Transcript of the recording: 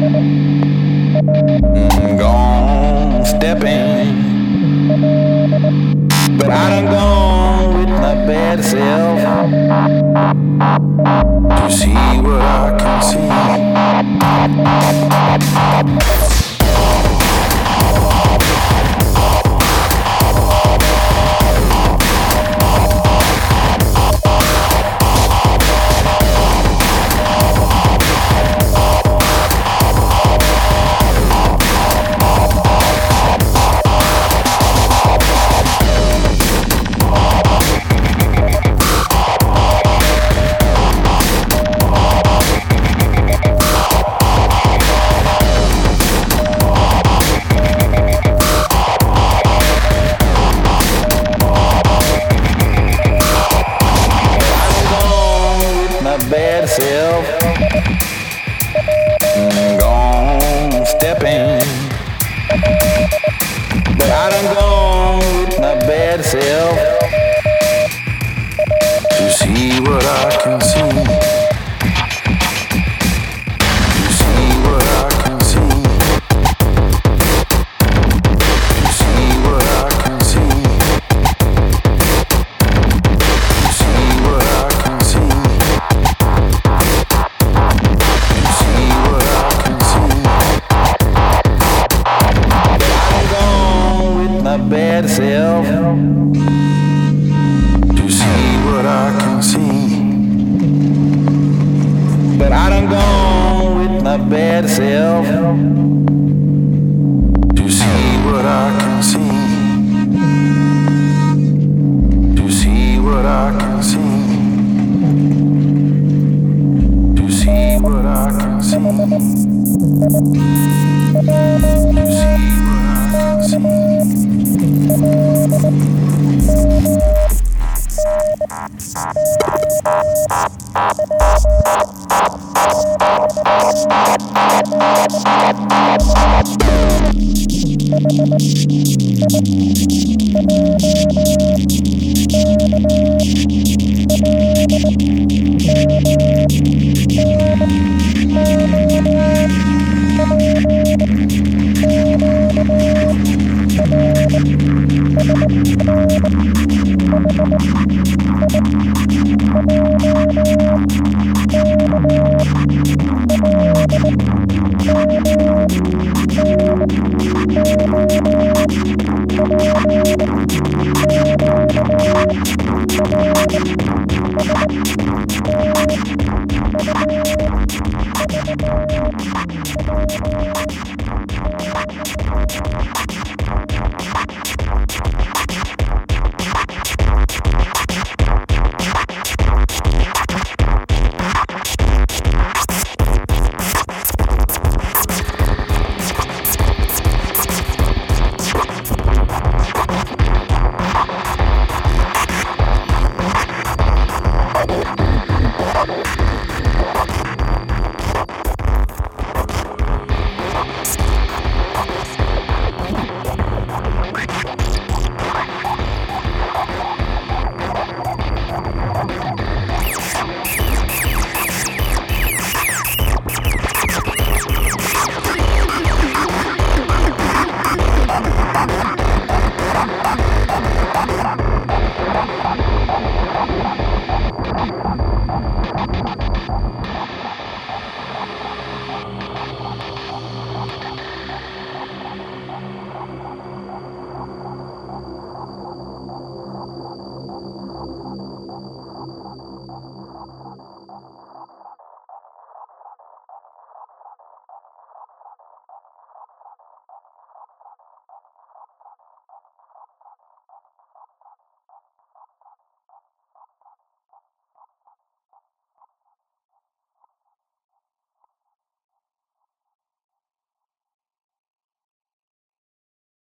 Gone stepping, but I done gone with my bad self to see what I can see. Bad self, gone stepping, but I done gone with my bad self to see what I can see, to see what I can see, to see what I can see, to see what I can see. Bad self to see what I can see, but I done gone with my bad self to see what I can see, to see what I can see, to see what I can see, to see what I can see.